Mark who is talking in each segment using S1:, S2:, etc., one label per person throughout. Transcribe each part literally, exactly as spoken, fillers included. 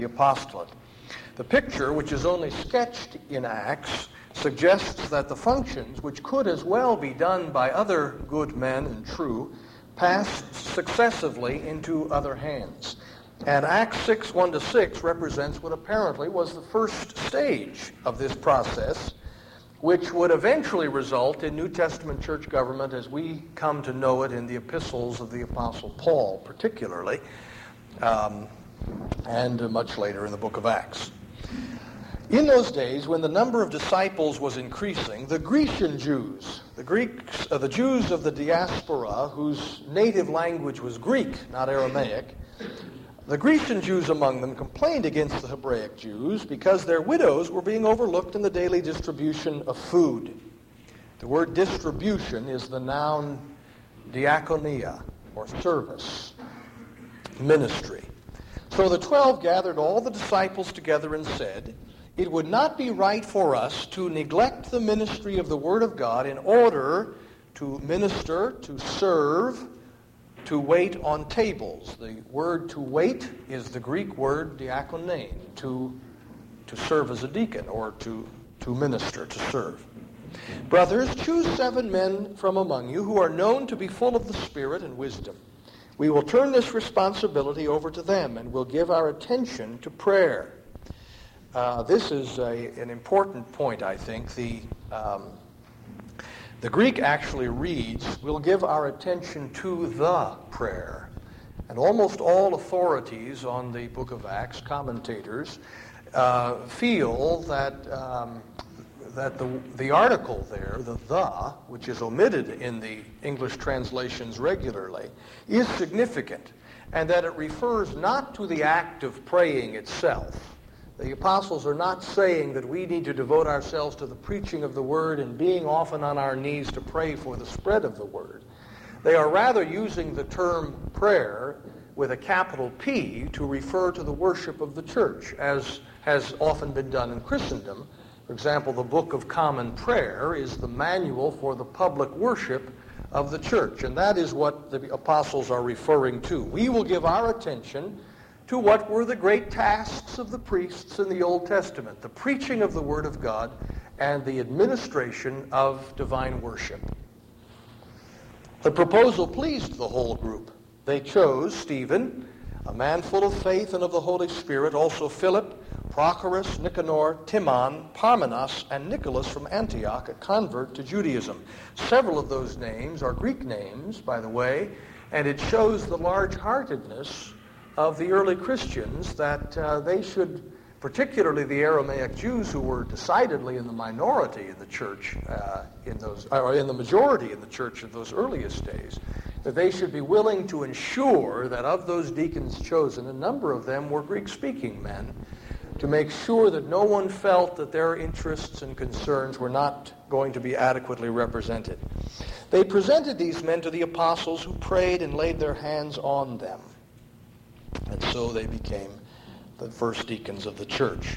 S1: the apostolate. The picture, which is only sketched in Acts, suggests that the functions, which could as well be done by other good men and true, passed successively into other hands. And Acts six, one to six represents what apparently was the first stage of this process, which would eventually result in New Testament church government as we come to know it in the epistles of the Apostle Paul, particularly, um, and uh, much later in the book of Acts. In those days, when the number of disciples was increasing, the Grecian Jews, the Greeks, uh, the Jews of the diaspora, whose native language was Greek, not Aramaic, the Grecian Jews among them complained against the Hebraic Jews because their widows were being overlooked in the daily distribution of food. The word distribution is the noun diakonia, or service, ministry. So the twelve gathered all the disciples together and said, "It would not be right for us to neglect the ministry of the Word of God in order to minister, to serve, to wait on tables." The word to wait is the Greek word diakonein, to, to serve as a deacon, or to, to minister, to serve. "Brothers, choose seven men from among you who are known to be full of the Spirit and wisdom. We will turn this responsibility over to them, and will give our attention to prayer." Uh, this is a, an important point, I think. The, um, the Greek actually reads, "We'll give our attention to the prayer." And almost all authorities on the book of Acts, commentators, uh, feel that um, that the, the article there, the the, which is omitted in the English translations regularly, is significant, and that it refers not to the act of praying itself. The apostles are not saying that we need to devote ourselves to the preaching of the word and being often on our knees to pray for the spread of the word. They are rather using the term prayer with a capital P to refer to the worship of the church, as has often been done in Christendom. For example, the Book of Common Prayer is the manual for the public worship of the church, and that is what the apostles are referring to. We will give our attention to what were the great tasks of the priests in the Old Testament, the preaching of the Word of God and the administration of divine worship. The proposal pleased the whole group. They chose Stephen, a man full of faith and of the Holy Spirit, also Philip, Prochorus, Nicanor, Timon, Parmenas, and Nicholas from Antioch, a convert to Judaism. Several of those names are Greek names, by the way, and it shows the large-heartedness of the early Christians that uh, they should, particularly the Aramaic Jews who were decidedly in the minority in the church, uh, in those, or in the majority in the church of those earliest days, that they should be willing to ensure that of those deacons chosen, a number of them were Greek-speaking men, to make sure that no one felt that their interests and concerns were not going to be adequately represented. They presented these men to the apostles, who prayed and laid their hands on them. And so they became the first deacons of the church.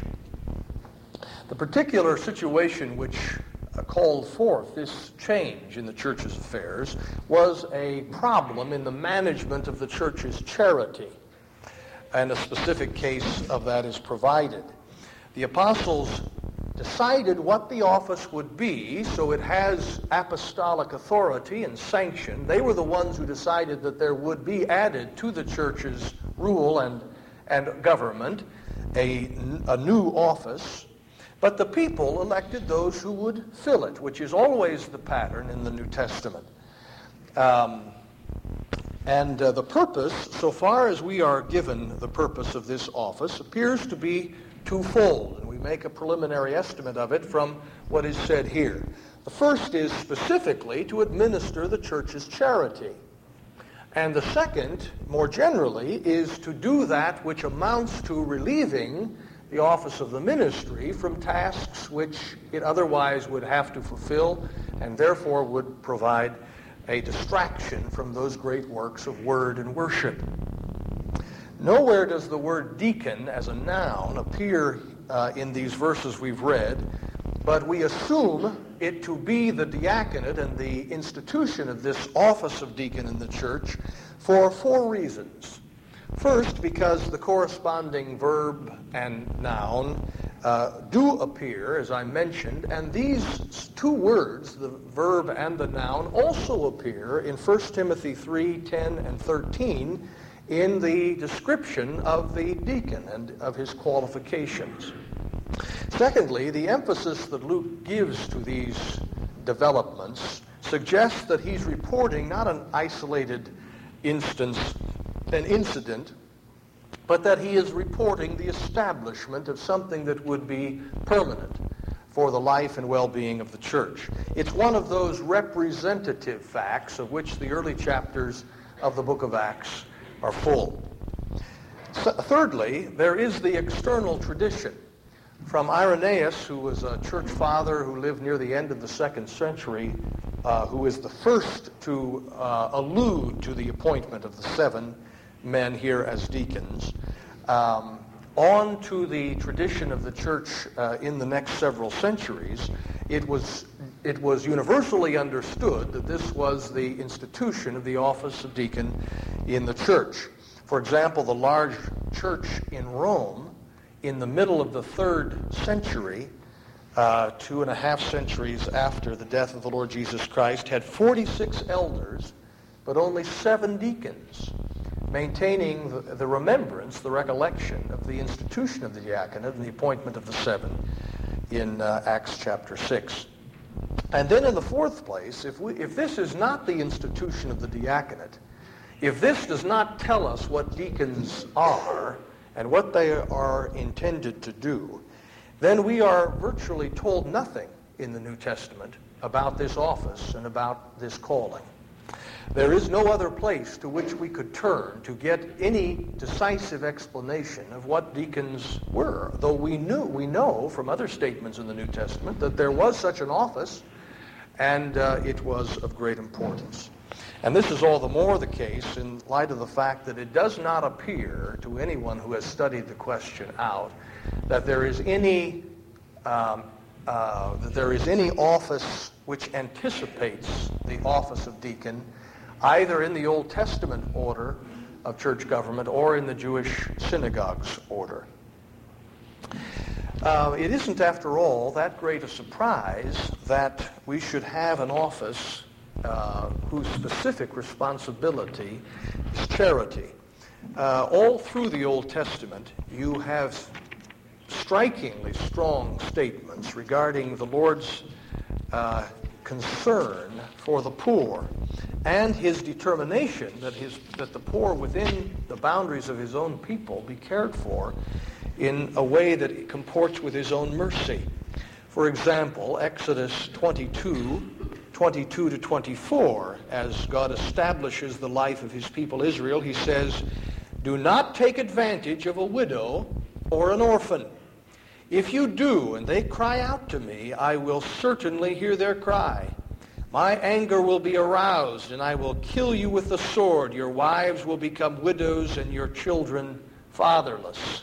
S1: The particular situation which uh, called forth this change in the church's affairs was a problem in the management of the church's charity. And a specific case of that is provided. The apostles decided what the office would be, so it has apostolic authority and sanction. They were the ones who decided that there would be added to the church's rule and, and government a, a new office, but the people elected those who would fill it, which is always the pattern in the New Testament. Um, And uh, the purpose, so far as we are given the purpose of this office, appears to be twofold, and we make a preliminary estimate of it from what is said here. The first is specifically to administer the church's charity. And the second, more generally, is to do that which amounts to relieving the office of the ministry from tasks which it otherwise would have to fulfill, and therefore would provide a distraction from those great works of word and worship. Nowhere does the word deacon as a noun appear uh, in these verses we've read, but we assume it to be the diaconate and the institution of this office of deacon in the church for four reasons. First, because the corresponding verb and noun uh, do appear, as I mentioned, and these two words, the verb and the noun, also appear in First Timothy three, ten, and thirteen in the description of the deacon and of his qualifications. Secondly, the emphasis that Luke gives to these developments suggests that he's reporting not an isolated instance, an incident, but that he is reporting the establishment of something that would be permanent for the life and well-being of the church. It's one of those representative facts of which the early chapters of the book of Acts are full. So, thirdly, there is the external tradition. From Irenaeus, who was a church father who lived near the end of the second century, uh, who is the first to uh, allude to the appointment of the seven men here as deacons, um, on to the tradition of the church uh, in the next several centuries, it was, it was universally understood that this was the institution of the office of deacon in the church. For example, the large church in Rome in the middle of the third century, uh, two and a half centuries after the death of the Lord Jesus Christ, had forty-six elders, but only seven deacons, maintaining the, the remembrance, the recollection of the institution of the diaconate and the appointment of the seven in uh, Acts chapter six. And then in the fourth place, if, we, if this is not the institution of the diaconate, if this does not tell us what deacons are and what they are intended to do, then we are virtually told nothing in the New Testament about this office and about this calling. There is no other place to which we could turn to get any decisive explanation of what deacons were, though we knew, we know from other statements in the New Testament that there was such an office, and uh, it was of great importance. And this is all the more the case in light of the fact that it does not appear to anyone who has studied the question out that there is any um, uh, that there is any office which anticipates the office of deacon, either in the Old Testament order of church government or in the Jewish synagogues order. Uh, it isn't, after all, that great a surprise that we should have an office uh, whose specific responsibility is charity. Uh, all through the Old Testament, you have strikingly strong statements regarding the Lord's uh, concern for the poor and his determination that his that the poor within the boundaries of his own people be cared for in a way that it comports with his own mercy. For example, Exodus twenty-two, twenty-two to twenty-four, as God establishes the life of his people Israel, he says, "Do not take advantage of a widow or an orphan. If you do, and they cry out to me, I will certainly hear their cry. My anger will be aroused, and I will kill you with the sword. Your wives will become widows, and your children fatherless."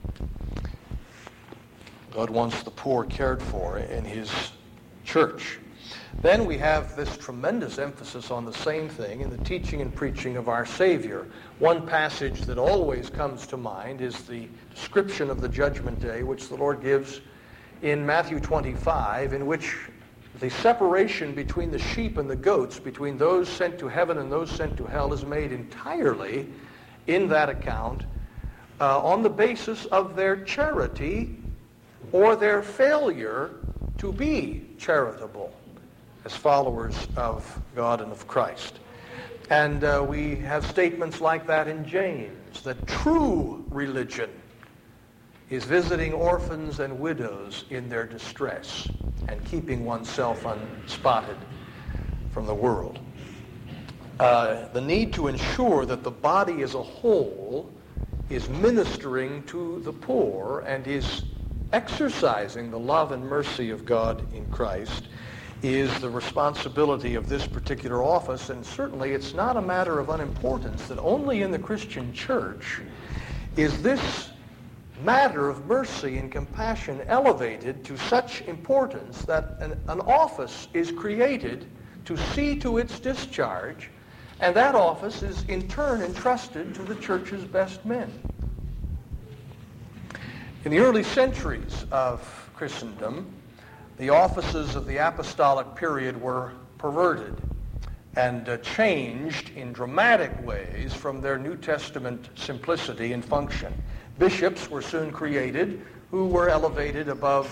S1: God wants the poor cared for in his church. Then we have this tremendous emphasis on the same thing in the teaching and preaching of our Savior. One passage that always comes to mind is the description of the judgment day, which the Lord gives in Matthew twenty-five, in which the separation between the sheep and the goats, between those sent to heaven and those sent to hell, is made entirely in that account uh, on the basis of their charity or their failure to be charitable as followers of God and of Christ. And uh, we have statements like that in James, that true religion is visiting orphans and widows in their distress and keeping oneself unspotted from the world. Uh, the need to ensure that the body as a whole is ministering to the poor and is exercising the love and mercy of God in Christ is the responsibility of this particular office, and certainly it's not a matter of unimportance that only in the Christian church is this matter of mercy and compassion elevated to such importance that an, an office is created to see to its discharge And that office is in turn entrusted to the church's best men. In the early centuries of Christendom, the offices of the apostolic period were perverted and uh, changed in dramatic ways from their New Testament simplicity and function. Bishops were soon created who were elevated above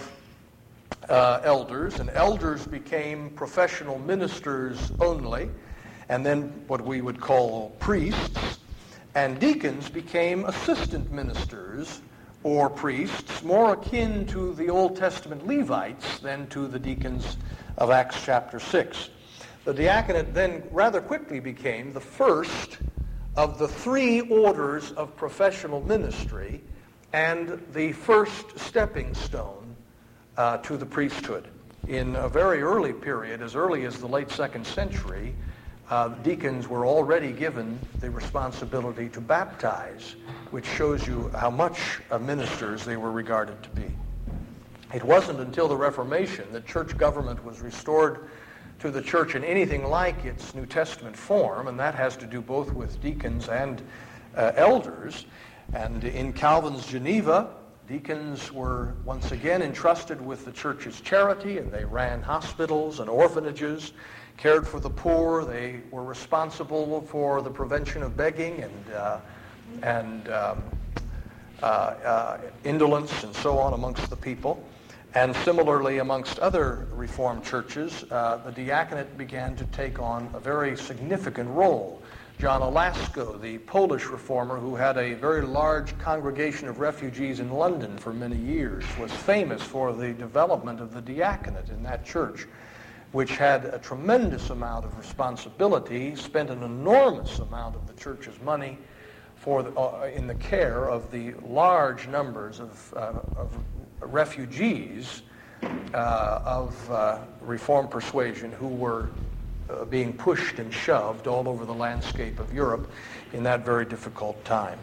S1: uh, elders, and elders became professional ministers only, and then what we would call priests, and deacons became assistant ministers or priests, more akin to the Old Testament Levites than to the deacons of Acts chapter six. The diaconate then rather quickly became the first of the three orders of professional ministry and the first stepping stone uh, to the priesthood. In a very early period, as early as the late second century, uh, deacons were already given the responsibility to baptize, which shows you how much uh, ministers they were regarded to be. It wasn't until the Reformation that church government was restored to the church in anything like its New Testament form, and that has to do both with deacons and uh, elders. And in Calvin's Geneva, deacons were once again entrusted with the church's charity, and they ran hospitals and orphanages, cared for the poor. They were responsible for the prevention of begging and uh, and um, uh, uh, indolence and so on amongst the people. And similarly, amongst other Reformed churches, uh, the diaconate began to take on a very significant role. John Olasko, the Polish reformer who had a very large congregation of refugees in London for many years, was famous for the development of the diaconate in that church, which had a tremendous amount of responsibility, spent an enormous amount of the church's money for the, uh, in the care of the large numbers of, uh, of refugees uh, of uh, Reformed persuasion who were uh, being pushed and shoved all over the landscape of Europe in that very difficult time.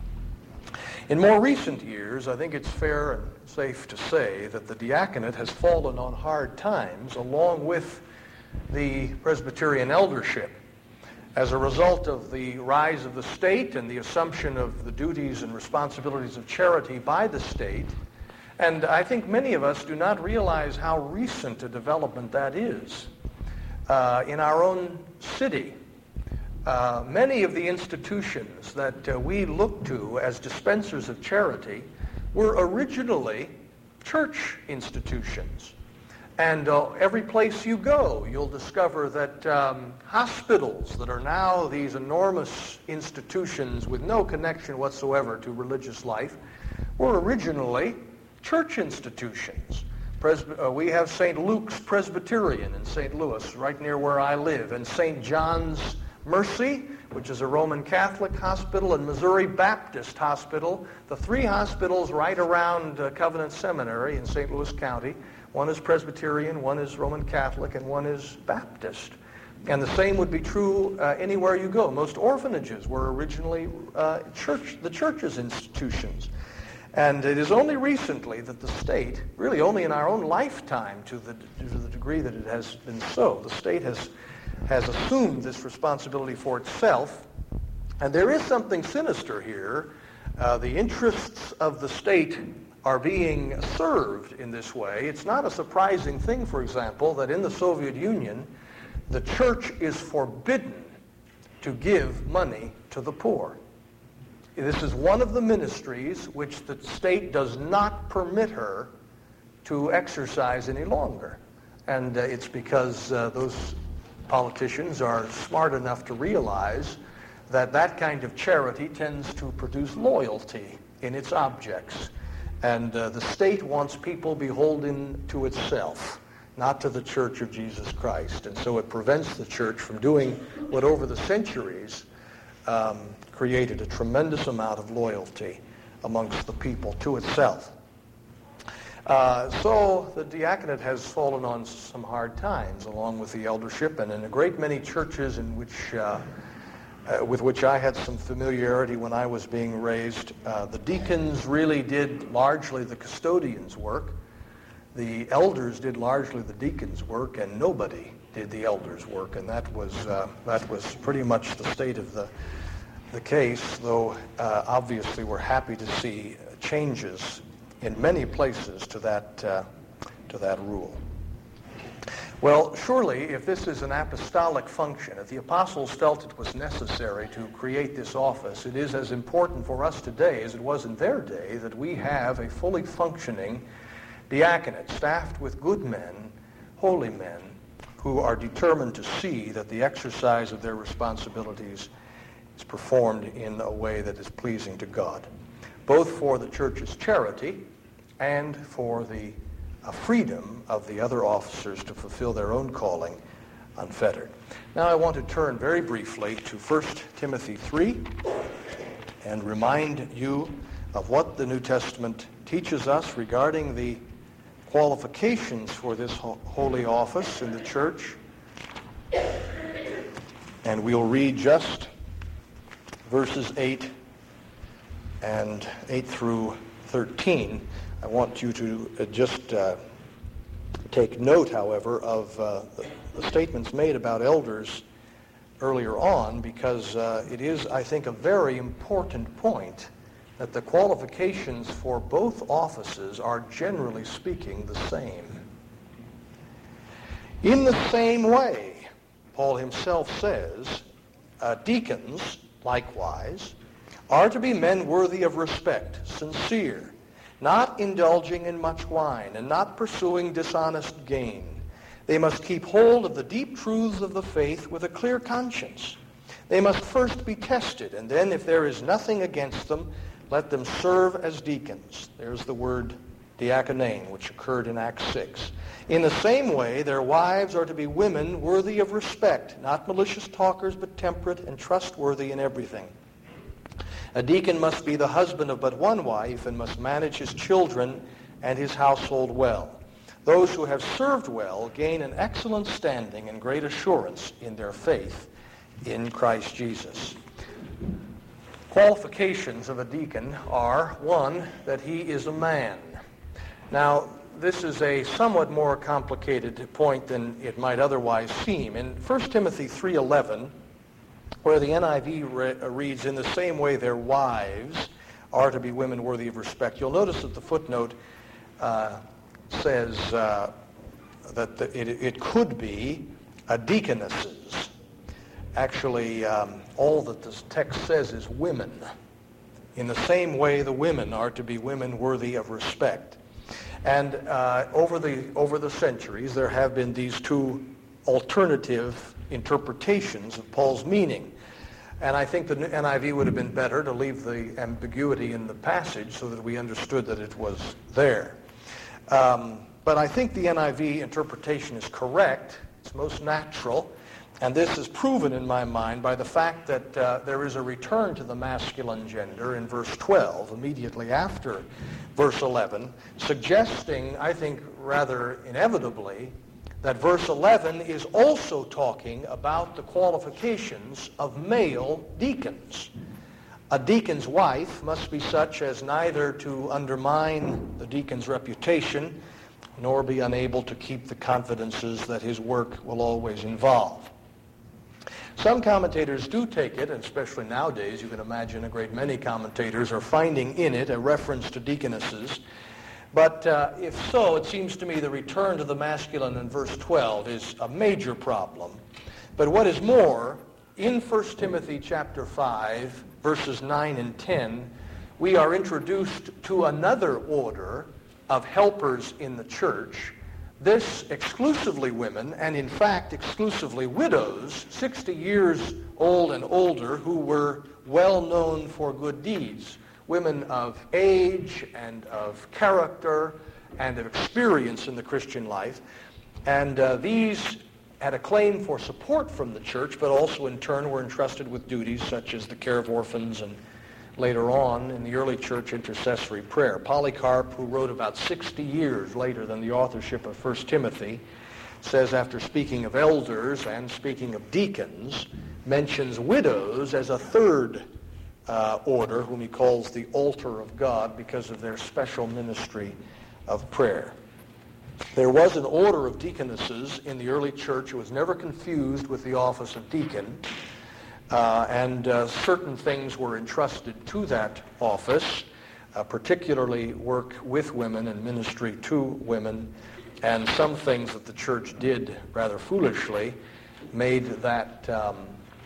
S1: In more recent years, I think it's fair and safe to say that the diaconate has fallen on hard times along with the Presbyterian eldership. As a result of the rise of the state and the assumption of the duties and responsibilities of charity by the state, and I think many of us do not realize how recent a development that is. Uh, in our own city, uh, many of the institutions that uh, we look to as dispensers of charity were originally church institutions. And uh, every place you go, you'll discover that um, hospitals that are now these enormous institutions with no connection whatsoever to religious life were originally church institutions. Presby- uh, we have Saint Luke's Presbyterian in Saint Louis, right near where I live, and Saint John's Mercy, which is a Roman Catholic hospital, and Missouri Baptist Hospital, the three hospitals right around uh, Covenant Seminary in Saint Louis County. One is Presbyterian, one is Roman Catholic, and one is Baptist. And the same would be true uh, anywhere you go. Most orphanages were originally uh, church, the church's institutions. And it is only recently that the state, really only in our own lifetime to the, to the degree that it has been so, the state has, has assumed this responsibility for itself. And there is something sinister here. Uh, the interests of the state are being served in this way. It's not a surprising thing, for example, that in the Soviet Union, the church is forbidden to give money to the poor. This is one of the ministries which the state does not permit her to exercise any longer. And uh, it's because uh, those politicians are smart enough to realize that that kind of charity tends to produce loyalty in its objects. And uh, the state wants people beholden to itself, not to the Church of Jesus Christ. And so it prevents the church from doing what over the centuries um, created a tremendous amount of loyalty amongst the people to itself. Uh, so the diaconate has fallen on some hard times along with the eldership, and in a great many churches in which, uh, uh, with which I had some familiarity when I was being raised, uh, the deacons really did largely the custodian's work. The elders did largely the deacon's work, and nobody did the elders' work, and that was uh, that was pretty much the state of the the case. Though uh, obviously we're happy to see changes in many places to that uh, to that rule. Well, surely, if this is an apostolic function, if the apostles felt it was necessary to create this office, it is as important for us today as it was in their day that we have a fully functioning diaconate, staffed with good men, holy men, who are determined to see that the exercise of their responsibilities is performed in a way that is pleasing to God, both for the church's charity and for the uh, freedom of the other officers to fulfill their own calling unfettered. Now I want to turn very briefly to First Timothy three and remind you of what the New Testament teaches us regarding the qualifications for this ho- holy office in the church. And we'll read just verses eight and eight through thirteen. I want you to uh, just uh, take note, however, of uh, the, the statements made about elders earlier on, because uh, it is, I think, a very important point that the qualifications for both offices are, generally speaking, the same. In the same way, Paul himself says, uh, deacons, likewise, are to be men worthy of respect, sincere, not indulging in much wine, and not pursuing dishonest gain. They must keep hold of the deep truths of the faith with a clear conscience. They must first be tested, and then, if there is nothing against them, let them serve as deacons. There's the word diakonane, which occurred in Acts six. In the same way, their wives are to be women worthy of respect, not malicious talkers, but temperate and trustworthy in everything. A deacon must be the husband of but one wife and must manage his children and his household well. Those who have served well gain an excellent standing and great assurance in their faith in Christ Jesus. Qualifications of a deacon are, one, that he is a man. Now, this is a somewhat more complicated point than it might otherwise seem. In First Timothy three eleven, where the N I V re- reads, in the same way their wives are to be women worthy of respect, you'll notice that the footnote uh, says uh, that the, it, it could be uh, deaconesses. Actually, um, all that this text says is women. In the same way, the women are to be women worthy of respect. And uh, over the over the centuries, there have been these two alternative interpretations of Paul's meaning. And I think the N I V would have been better to leave the ambiguity in the passage so that we understood that it was there. Um, but I think the N I V interpretation is correct. It's most natural. And this is proven in my mind by the fact that uh, there is a return to the masculine gender in verse twelve, immediately after verse eleven, suggesting, I think rather inevitably, that verse eleven is also talking about the qualifications of male deacons. A deacon's wife must be such as neither to undermine the deacon's reputation nor be unable to keep the confidences that his work will always involve. Some commentators do take it, and especially nowadays, you can imagine a great many commentators are finding in it a reference to deaconesses. But uh, if so, it seems to me the return to the masculine in verse twelve is a major problem. But what is more, in First Timothy chapter five, verses nine and ten, we are introduced to another order of helpers in the church, this exclusively women, and in fact exclusively widows, sixty years old and older, who were well known for good deeds. Women of age and of character and of experience in the Christian life. And uh, these had a claim for support from the church, but also in turn were entrusted with duties such as the care of orphans and later on in the early church intercessory prayer. Polycarp, who wrote about sixty years later than the authorship of First Timothy, says after speaking of elders and speaking of deacons, mentions widows as a third uh, order, whom he calls the altar of God because of their special ministry of prayer. There was an order of deaconesses in the early church. It was never confused with the office of deacon. Uh, and uh, certain things were entrusted to that office, uh, particularly work with women and ministry to women. And some things that the church did rather foolishly made that um,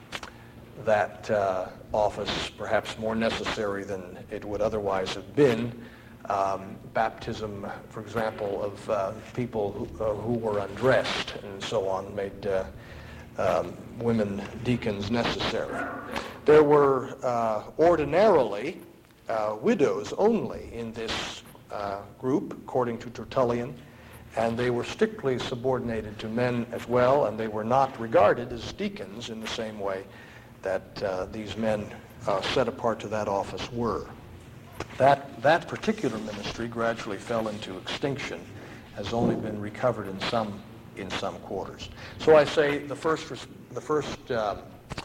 S1: that uh, office perhaps more necessary than it would otherwise have been. Um, baptism, for example, of uh, people who, uh, who were undressed and so on made uh, um, women deacons necessary. There were uh, ordinarily uh, widows only in this uh, group, according to Tertullian, and they were strictly subordinated to men as well, and they were not regarded as deacons in the same way that uh, these men uh, set apart to that office were. That, that particular ministry gradually fell into extinction, has only been recovered in some, in some quarters. So I say the first, the first um,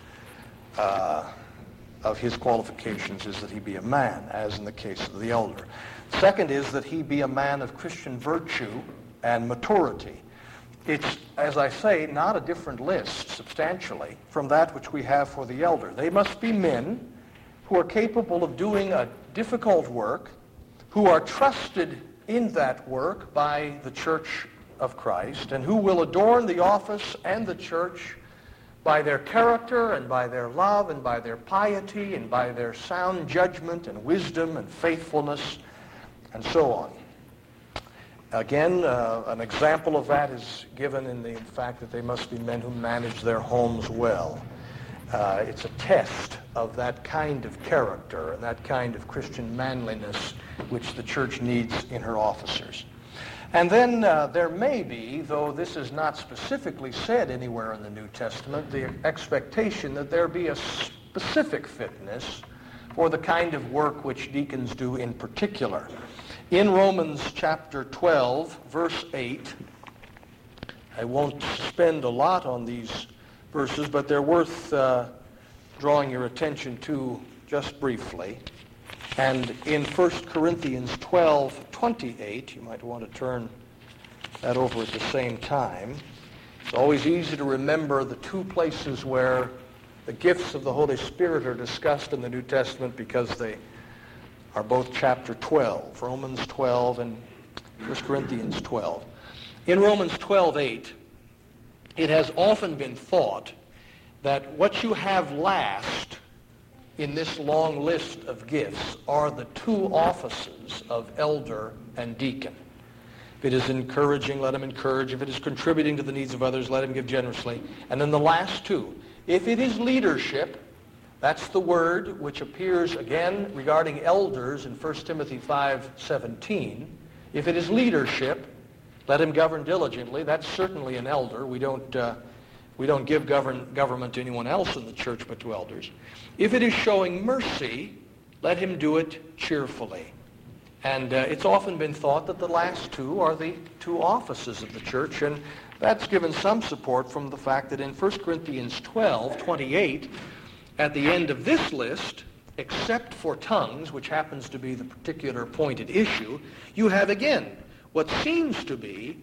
S1: uh, of his qualifications is that he be a man, as in the case of the elder. Second is that he be a man of Christian virtue and maturity. It's, as I say, not a different list substantially from that which we have for the elder. They must be men who are capable of doing a difficult work, who are trusted in that work by the Church of Christ, and who will adorn the office and the church by their character and by their love and by their piety and by their sound judgment and wisdom and faithfulness and so on. Again, uh, an example of that is given in the fact that they must be men who manage their homes well. Uh, it's a test of that kind of character and that kind of Christian manliness which the church needs in her officers. And then uh, there may be, though this is not specifically said anywhere in the New Testament, the expectation that there be a specific fitness for the kind of work which deacons do in particular. In Romans chapter twelve, verse eight, I won't spend a lot on these verses, but they're worth uh, drawing your attention to just briefly. And in First Corinthians twelve twenty-eight, you might want to turn that over at the same time. It's always easy to remember the two places where the gifts of the Holy Spirit are discussed in the New Testament because they are both chapter twelve, Romans twelve and First Corinthians twelve. In Romans twelve eight, it has often been thought that what you have last in this long list of gifts are the two offices of elder and deacon. If it is encouraging, let him encourage. If it is contributing to the needs of others, let him give generously. And then the last two. If it is leadership, that's the word which appears again regarding elders in First Timothy five seventeen. If it is leadership, let him govern diligently. That's certainly an elder. We don't, uh, we don't give govern, government to anyone else in the church but to elders. If it is showing mercy, let him do it cheerfully. And uh, it's often been thought that the last two are the two offices of the church, and that's given some support from the fact that in First Corinthians twelve twenty-eight, at the end of this list, except for tongues, which happens to be the particular pointed issue, you have again what seems to be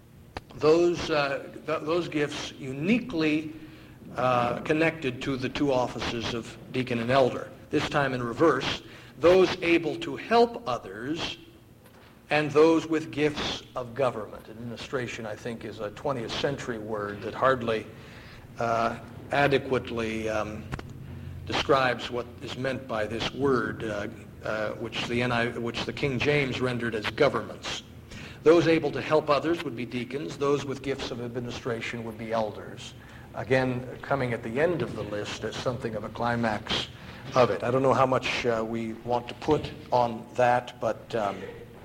S1: those, uh, th- those gifts uniquely uh, connected to the two offices of deacon and elder. This time in reverse, those able to help others and those with gifts of government. Administration, I think, is a twentieth century word that hardly uh, adequately um, describes what is meant by this word, uh, uh, which the N I, which the King James rendered as governments. Those able to help others would be deacons. Those with gifts of administration would be elders. Again, coming at the end of the list as something of a climax of it. I don't know how much uh, we want to put on that, but um,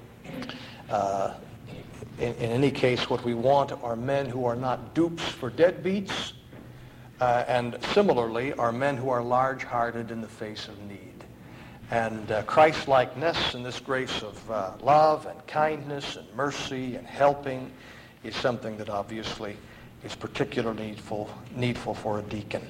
S1: uh, in, in any case, what we want are men who are not dupes for deadbeats, uh, and similarly are men who are large-hearted in the face of need. And uh, Christ-likeness and this grace of uh, love and kindness and mercy and helping is something that obviously is particularly needful, needful for a deacon.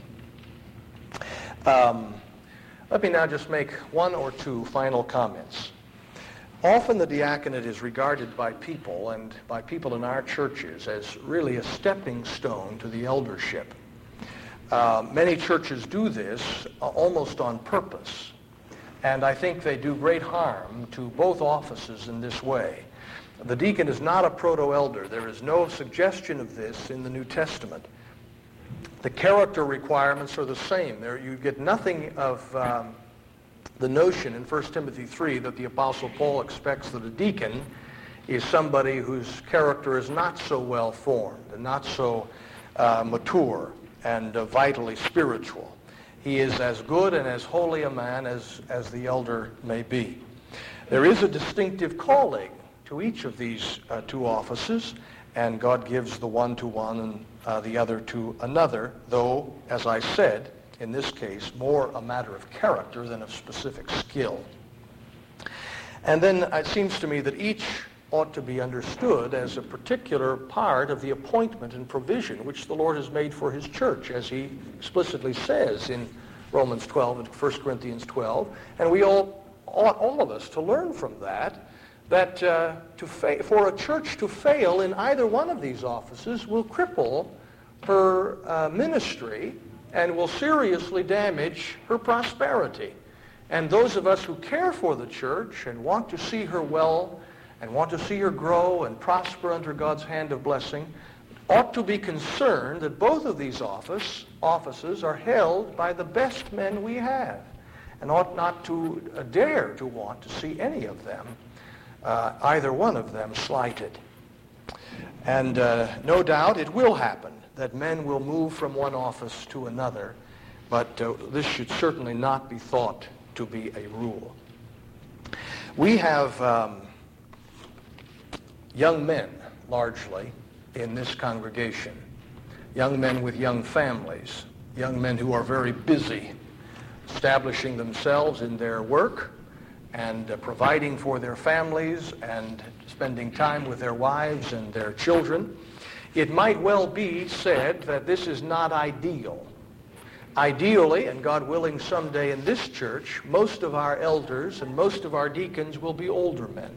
S1: Um, let me now just make one or two final comments. Often the diaconate is regarded by people and by people in our churches as really a stepping stone to the eldership. Uh, many churches do this uh, almost on purpose, and I think they do great harm to both offices in this way. The deacon is not a proto-elder. There is no suggestion of this in the New Testament. The character requirements are the same. There, you get nothing of um, the notion in First Timothy three that the Apostle Paul expects that a deacon is somebody whose character is not so well formed and not so uh, mature and uh, vitally spiritual. He is as good and as holy a man as, as the elder may be. There is a distinctive calling to each of these uh, two offices, and God gives the one to one and uh, the other to another, though, as I said, in this case, more a matter of character than of specific skill. And then it seems to me that each ought to be understood as a particular part of the appointment and provision which the Lord has made for his church, as he explicitly says in Romans twelve and First Corinthians twelve. And we all ought, all of us, to learn from that, that uh, to fa- for a church to fail in either one of these offices will cripple her uh, ministry and will seriously damage her prosperity. And those of us who care for the church and want to see her well and want to see her grow and prosper under God's hand of blessing ought to be concerned that both of these office, offices are held by the best men we have, and ought not to uh, dare to want to see any of them, uh, either one of them, slighted. And uh, no doubt it will happen that men will move from one office to another, but uh, this should certainly not be thought to be a rule. We have um, young men, largely, in this congregation, young men with young families, young men who are very busy establishing themselves in their work and uh, providing for their families and spending time with their wives and their children. It might well be said that this is not ideal. Ideally, and God willing someday in this church, most of our elders and most of our deacons will be older men.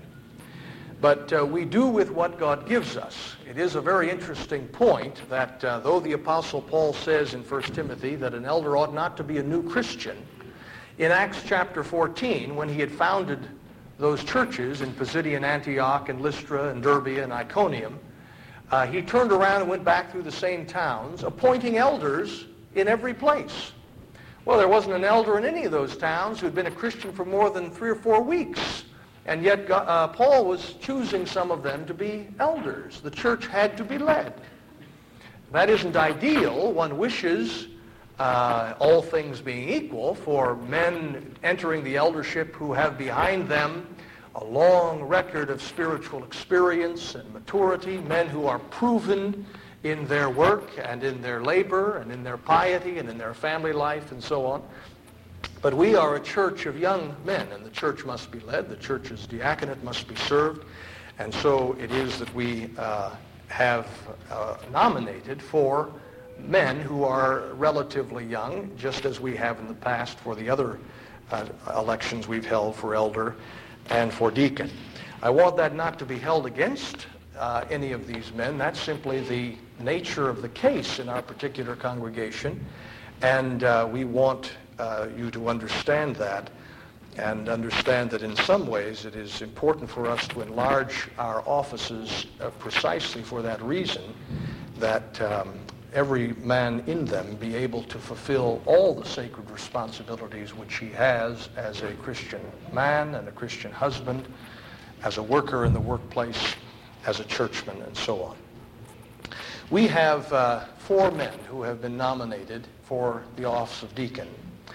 S1: But uh, we do with what God gives us. It is a very interesting point that uh, though the Apostle Paul says in First Timothy that an elder ought not to be a new Christian, in Acts chapter fourteen, when he had founded those churches in Pisidian Antioch and Lystra and Derbe and Iconium, uh, he turned around and went back through the same towns, appointing elders in every place. Well, there wasn't an elder in any of those towns who had been a Christian for more than three or four weeks. And yet God, uh, Paul was choosing some of them to be elders. The church had to be led. That isn't ideal. One wishes, uh, all things being equal, for men entering the eldership who have behind them a long record of spiritual experience and maturity, men who are proven in their work and in their labor and in their piety and in their family life and so on. But we are a church of young men, and the church must be led. The church's diaconate must be served. And so it is that we uh, have uh, nominated for men who are relatively young, just as we have in the past for the other uh, elections we've held for elder and for deacon. I want that not to be held against uh, any of these men. That's simply the nature of the case in our particular congregation, and uh, we want Uh, you to understand that, and understand that in some ways it is important for us to enlarge our offices uh, precisely for that reason, that um, every man in them be able to fulfill all the sacred responsibilities which he has as a Christian man and a Christian husband, as a worker in the workplace, as a churchman, and so on. We have uh, four men who have been nominated for the office of deacon.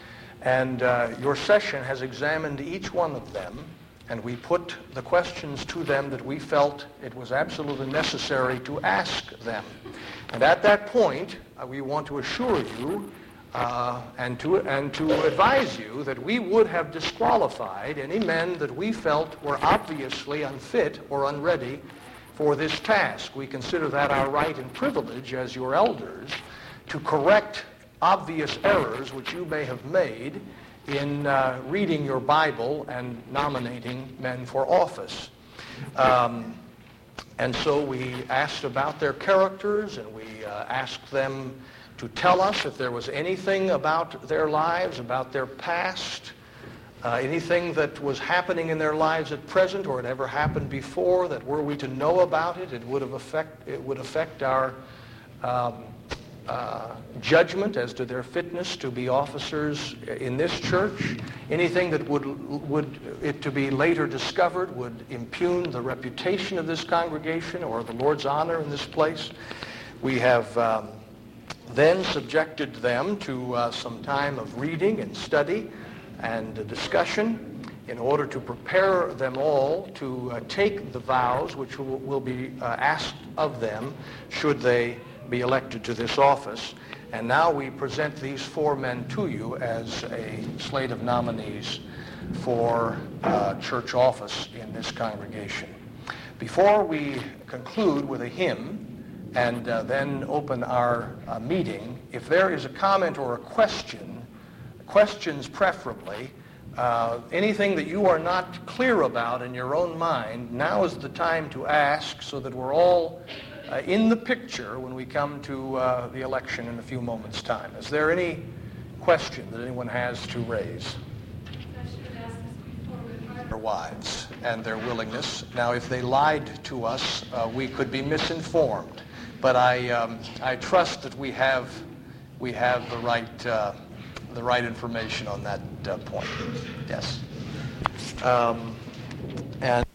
S1: And uh, your session has examined each one of them, and we put the questions to them that we felt it was absolutely necessary to ask them. And at that point, uh, we want to assure you uh, and to and to advise you that we would have disqualified any men that we felt were obviously unfit or unready for this task. We consider that our right and privilege as your elders to correct obvious errors which you may have made in uh, reading your Bible and nominating men for office. Um, and so we asked about their characters, and we uh, asked them to tell us if there was anything about their lives, about their past, uh, anything that was happening in their lives at present or had ever happened before, that were we to know about it, it would have affect, it would affect our um, uh, judgment as to their fitness to be officers in this church. Anything that would, would it to be later discovered would impugn the reputation of this congregation or the Lord's honor in this place. We have um, then subjected them to uh, some time of reading and study and uh, discussion in order to prepare them all to uh, take the vows which will, will be uh, asked of them should they be elected to this office. And now we present these four men to you as a slate of nominees for uh, church office in this congregation. Before we conclude with a hymn and uh, then open our uh, meeting, if there is a comment or a question, questions preferably, uh, anything that you are not clear about in your own mind, now is the time to ask so that we're all uh, in the picture when we come to uh, the election in a few moments' time. Is there any question that anyone has to raise? Their wives and their willingness. Now, if they lied to us, uh, we could be misinformed. But I, um, I trust that we have, we have the right, uh, the right information on that uh, point. Yes. Um, and.